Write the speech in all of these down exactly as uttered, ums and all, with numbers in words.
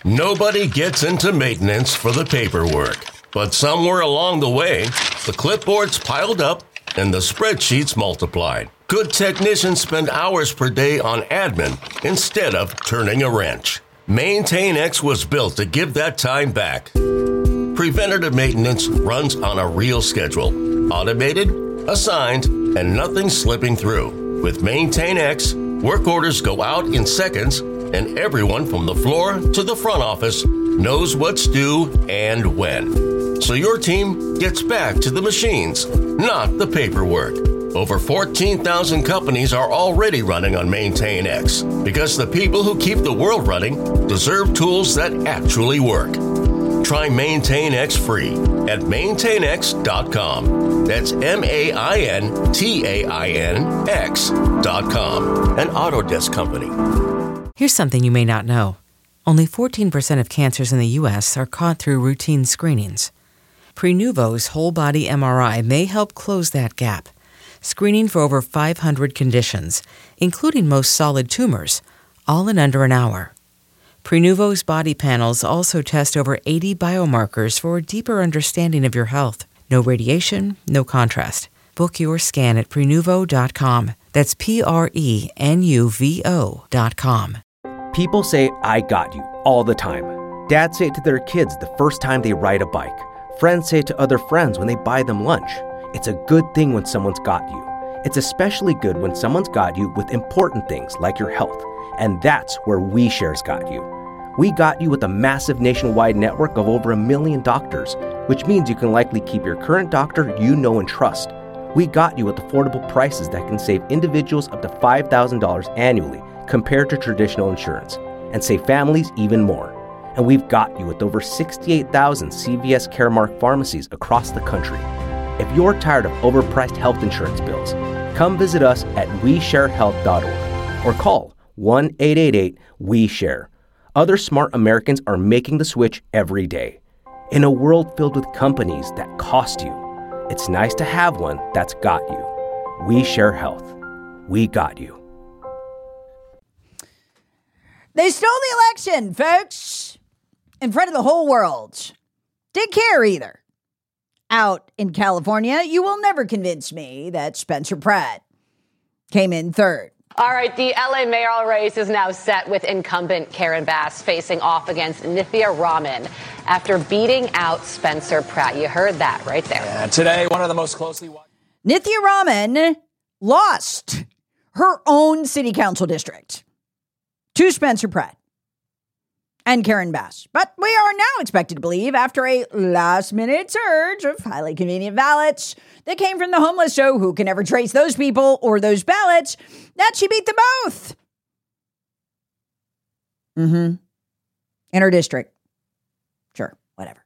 Nobody gets into maintenance for the paperwork. But somewhere along the way, the clipboards piled up and the spreadsheets multiplied. Good technicians spend hours per day on admin instead of turning a wrench. MaintainX was built to give that time back. Preventative maintenance runs on a real schedule. Automated, assigned, and nothing slipping through. With MaintainX, work orders go out in seconds, and everyone from the floor to the front office knows what's due and when. So your team gets back to the machines, not the paperwork. Over fourteen thousand companies are already running on MaintainX because the people who keep the world running deserve tools that actually work. Try MaintainX free at maintain x dot com. That's M A I N T A I N X dot com, an Autodesk company. Here's something you may not know. Only fourteen percent of cancers in the U S are caught through routine screenings. Prenuvo's whole-body M R I may help close that gap, screening for over five hundred conditions, including most solid tumors, all in under an hour. Prenuvo's body panels also test over eighty biomarkers for a deeper understanding of your health. No radiation, no contrast. Book your scan at prenuvo dot com. That's P R E N U V O dot com. People say, "I got you," all the time. Dads say it to their kids the first time they ride a bike. Friends say it to other friends when they buy them lunch. It's a good thing when someone's got you. It's especially good when someone's got you with important things like your health. And that's where WeShare's got you. We got you with a massive nationwide network of over a million doctors, which means you can likely keep your current doctor you know and trust. We got you with affordable prices that can save individuals up to five thousand dollars annually compared to traditional insurance, and save families even more. And we've got you with over sixty-eight thousand C V S Caremark pharmacies across the country. If you're tired of overpriced health insurance bills, come visit us at we share health dot org or call one eight eight eight we share. Other smart Americans are making the switch every day. In a world filled with companies that cost you, it's nice to have one that's got you. We Share Health. We got you. They stole the election, folks, in front of the whole world. Didn't care either. Out in California, you will never convince me that Spencer Pratt came in third. All right, the L A mayoral race is now set with incumbent Karen Bass facing off against Nithya Raman after beating out Spencer Pratt. You heard that right there. Yeah, today, one of the most closely watched. Nithya Raman lost her own city council district to Spencer Pratt and Karen Bass. But we are now expected to believe, after a last-minute surge of highly convenient ballots that came from the homeless show, who can ever trace those people or those ballots, that she beat them both. Mm-hmm. In her district. Sure, whatever.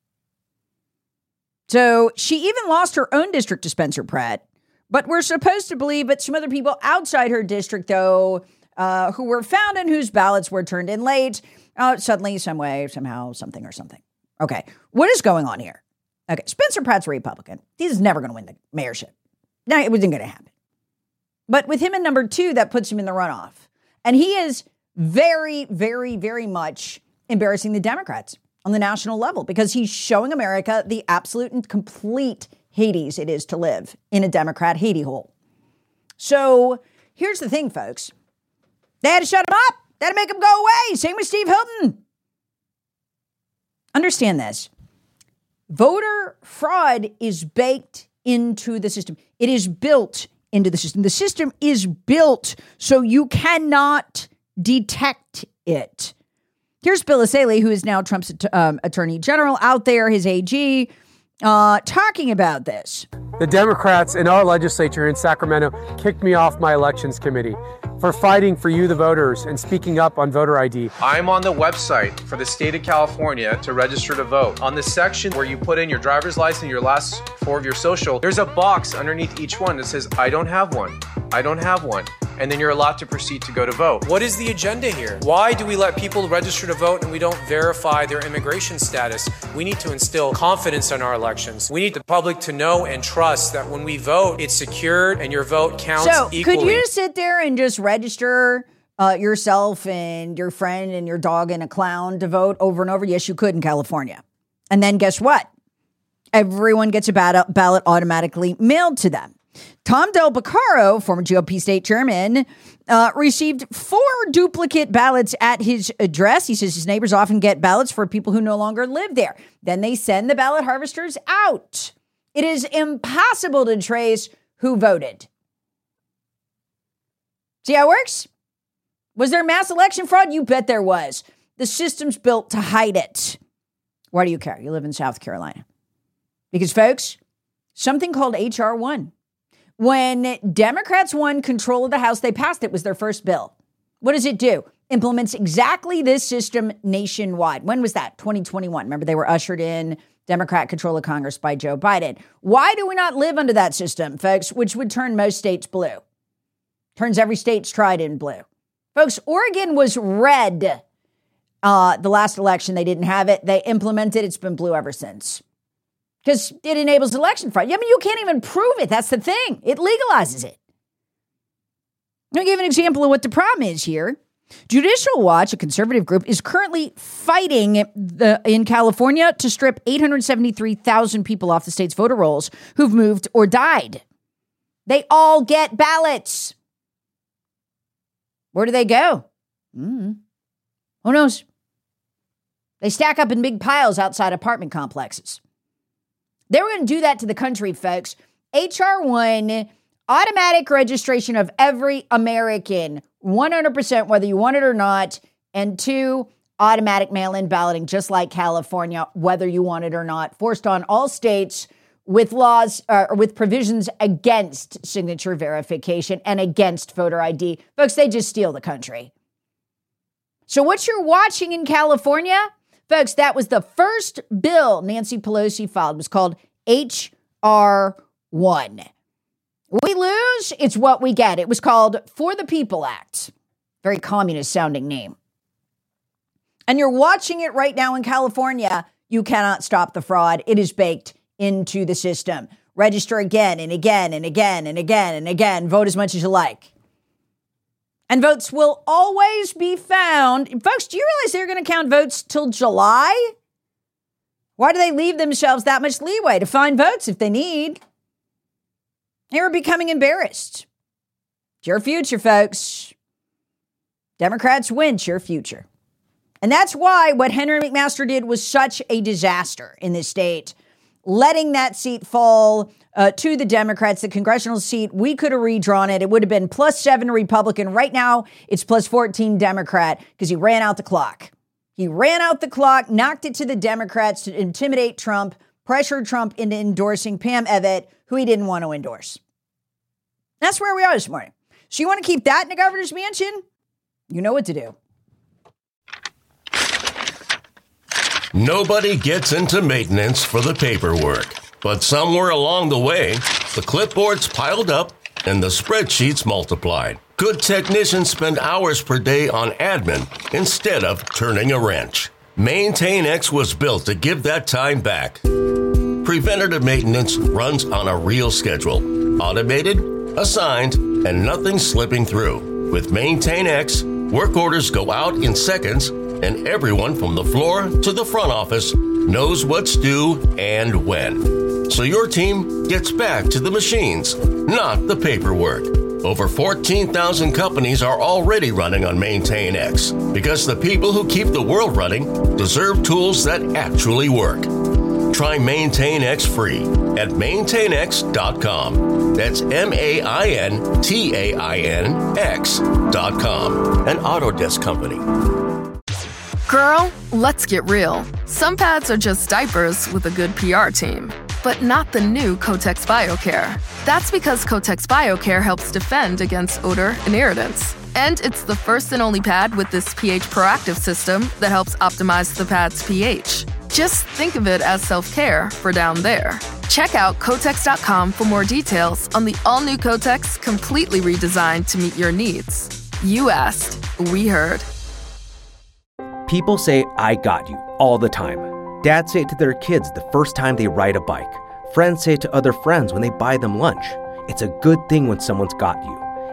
So she even lost her own district to Spencer Pratt, but we're supposed to believe that some other people outside her district, though, uh, who were found and whose ballots were turned in late, uh, suddenly, some way, somehow, something or something. Okay, what is going on here? Okay, Spencer Pratt's a Republican. He's never going to win the mayorship. No, it wasn't going to happen. But with him in number two, that puts him in the runoff. And he is very, very, very much embarrassing the Democrats on the national level, because he's showing America the absolute and complete Hades it is to live in a Democrat Haiti hole. So here's the thing, folks. They had to shut him up. They had to make him go away. Same with Steve Hilton. Understand this. Voter fraud is baked into the system. It is built into the system. The system is built so you cannot detect it. Here's Bill O'Reilly, who is now Trump's um, attorney general, out there, his A G, uh, talking about this. The Democrats in our legislature in Sacramento kicked me off my elections committee for fighting for you, the voters, and speaking up on voter I D. I'm on the website for the state of California to register to vote. On the section where you put in your driver's license, your last four of your social, there's a box underneath each one that says, I don't have one. I don't have one. And then you're allowed to proceed to go to vote. What is the agenda here? Why do we let people register to vote and we don't verify their immigration status? We need to instill confidence in our elections. We need the public to know and trust that when we vote, it's secured and your vote counts so, equally. So could you sit there and just register uh, yourself and your friend and your dog and a clown to vote over and over? Yes, you could in California. And then guess what? Everyone gets a ballot automatically mailed to them. Tom Del Beccaro, former G O P state chairman, uh, received four duplicate ballots at his address. He says his neighbors often get ballots for people who no longer live there. Then they send the ballot harvesters out. It is impossible to trace who voted. See how it works? Was there mass election fraud? You bet there was. The system's built to hide it. Why do you care? You live in South Carolina. Because, folks, something called H R one. When Democrats won control of the House, they passed it. It was their first bill. What does it do? Implements exactly this system nationwide. When was that? twenty twenty-one. Remember, they were ushered in Democrat control of Congress by Joe Biden. Why do we not live under that system, folks, which would turn most states blue? Turns every state's tried in blue. Folks, Oregon was red uh, the last election. They didn't have it. They implemented it. It's been blue ever since. Because it enables election fraud. I mean, you can't even prove it. That's the thing. It legalizes it. I'll give an example of what the problem is here. Judicial Watch, a conservative group, is currently fighting the, in California to strip eight hundred seventy-three thousand people off the state's voter rolls who've moved or died. They all get ballots. Where do they go? Mm-hmm. Who knows? They stack up in big piles outside apartment complexes. They were going to do that to the country, folks. H R one, automatic registration of every American, one hundred percent whether you want it or not. And two, automatic mail-in balloting, just like California, whether you want it or not. Forced on all states with laws, uh, with provisions against signature verification and against voter I D. Folks, they just steal the country. So what you're watching in California, folks, that was the first bill Nancy Pelosi filed. It was called H R one. We lose, it's what we get. It was called For the People Act. Very communist sounding name. And you're watching it right now in California. You cannot stop the fraud. It is baked into the system. Register again and again and again and again and again. Vote as much as you like. And votes will always be found. Folks, do you realize they're going to count votes till July? Why do they leave themselves that much leeway to find votes if they need? They were becoming embarrassed. It's your future, folks. Democrats win, it's your future. And that's why what Henry McMaster did was such a disaster in this state. Letting that seat fall uh, to the Democrats, the congressional seat, we could have redrawn it. It would have been plus seven Republican. Right now, it's plus fourteen Democrat because he ran out the clock. He ran out the clock, knocked it to the Democrats to intimidate Trump, pressured Trump into endorsing Pam Evett, who he didn't want to endorse. That's where we are this morning. So you want to keep that in the governor's mansion? You know what to do. Nobody gets into maintenance for the paperwork, but somewhere along the way, the clipboards piled up and the spreadsheets multiplied. Good technicians spend hours per day on admin instead of turning a wrench. MaintainX was built to give that time back. Preventative maintenance runs on a real schedule, automated, assigned, and nothing slipping through. With MaintainX, work orders go out in seconds, and everyone from the floor to the front office knows what's due and when. So your team gets back to the machines, not the paperwork. Over fourteen thousand companies are already running on MaintainX because the people who keep the world running deserve tools that actually work. Try MaintainX free at maintain x dot com. That's M A I N T A I N X dot com. An Autodesk company. Girl, let's get real. Some pads are just diapers with a good P R team. But not the new Kotex BioCare. That's because Kotex BioCare helps defend against odor and irritants. And it's the first and only pad with this pH proactive system that helps optimize the pad's pH. Just think of it as self-care for down there. Check out Kotex dot com for more details on the all-new Kotex, completely redesigned to meet your needs. You asked, we heard. People say, I got you, all the time. Dads say it to their kids the first time they ride a bike. Friends say it to other friends when they buy them lunch. It's a good thing when someone's got you.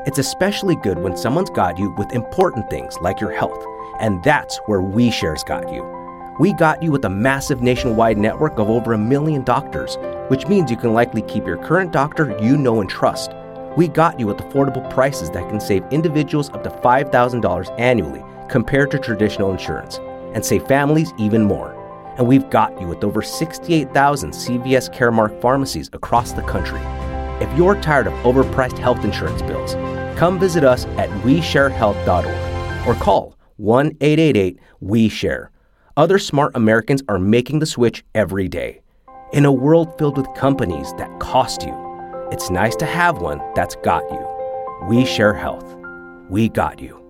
It's especially good when someone's got you with important things like your health, and that's where WeShare's got you. We got you with a massive nationwide network of over a million doctors, which means you can likely keep your current doctor you know and trust. We got you with affordable prices that can save individuals up to five thousand dollars annually compared to traditional insurance, and save families even more. And we've got you with over sixty-eight thousand C V S Caremark pharmacies across the country. If you're tired of overpriced health insurance bills, come visit us at we share health dot org or call one eight eight eight W E share. Other smart Americans are making the switch every day. In a world filled with companies that cost you, it's nice to have one that's got you. WeShare Health. We got you.